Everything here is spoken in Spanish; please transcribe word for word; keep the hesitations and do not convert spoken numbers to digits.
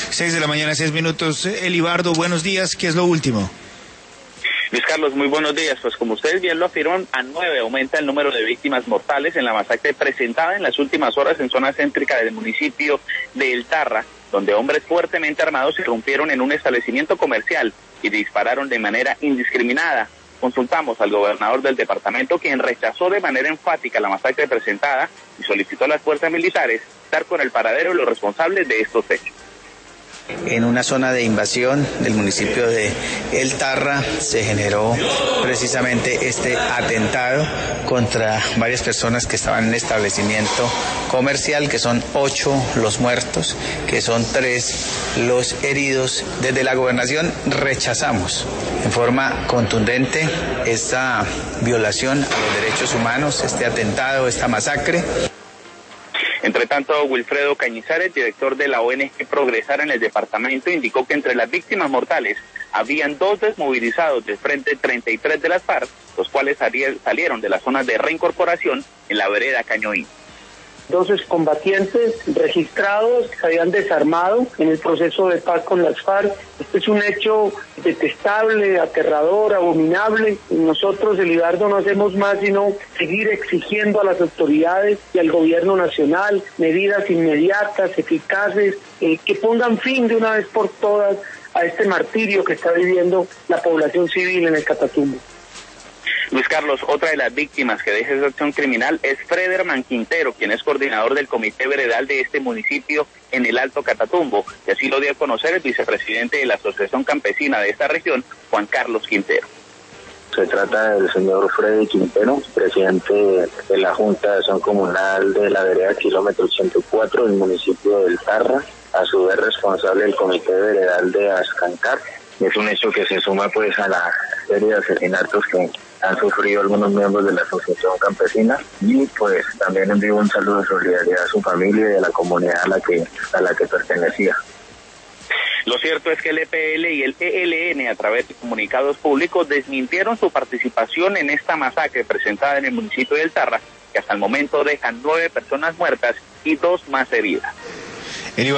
Seis de la mañana, seis minutos. Elibardo, buenos días. ¿Qué es lo último? Luis Carlos, muy buenos días. Pues como ustedes bien lo afirman, a nueve aumenta el número de víctimas mortales en la masacre presentada en las últimas horas en zona céntrica del municipio de El Tarra, donde hombres fuertemente armados irrumpieron en un establecimiento comercial y dispararon de manera indiscriminada. Consultamos al gobernador del departamento, quien rechazó de manera enfática la masacre presentada y solicitó a las fuerzas militares dar con el paradero de los responsables de estos hechos. En una zona de invasión del municipio de El Tarra se generó precisamente este atentado contra varias personas que estaban en el establecimiento comercial, que son ocho los muertos, que son tres los heridos. Desde la gobernación rechazamos en forma contundente esta violación a los derechos humanos, este atentado, esta masacre. Entre tanto, Wilfredo Cañizares, director de la O N G Progresar en el departamento, indicó que entre las víctimas mortales habían dos desmovilizados del Frente treinta y tres de las FARC, los cuales salieron de la zona de reincorporación en la vereda Cañoín. Dos excombatientes registrados que se habían desarmado en el proceso de paz con las FARC. Este es un hecho detestable, aterrador, abominable. Nosotros, Elibardo, no hacemos más sino seguir exigiendo a las autoridades y al gobierno nacional medidas inmediatas, eficaces, eh, que pongan fin de una vez por todas a este martirio que está viviendo la población civil en el Catatumbo. Luis Carlos, otra de las víctimas que deja esa acción criminal es Frederman Quintero, quien es coordinador del comité veredal de este municipio en el Alto Catatumbo, y así lo dio a conocer el vicepresidente de la Asociación Campesina de esta región, Juan Carlos Quintero. Se trata del señor Freddy Quintero, presidente de la Junta de Acción Comunal de la vereda kilómetro ochenta y cuatro del municipio del Tarra, a su vez responsable del comité veredal de Ascancar. Es un hecho que se suma pues a la serie de asesinatos que han sufrido algunos miembros de la Asociación Campesina, y pues también envío un saludo de solidaridad a su familia y a la comunidad a la que a la que pertenecía. Lo cierto es que el E P L y el E L N, a través de comunicados públicos, desmintieron su participación en esta masacre presentada en el municipio de El Tarra, que hasta el momento dejan nueve personas muertas y dos más heridas.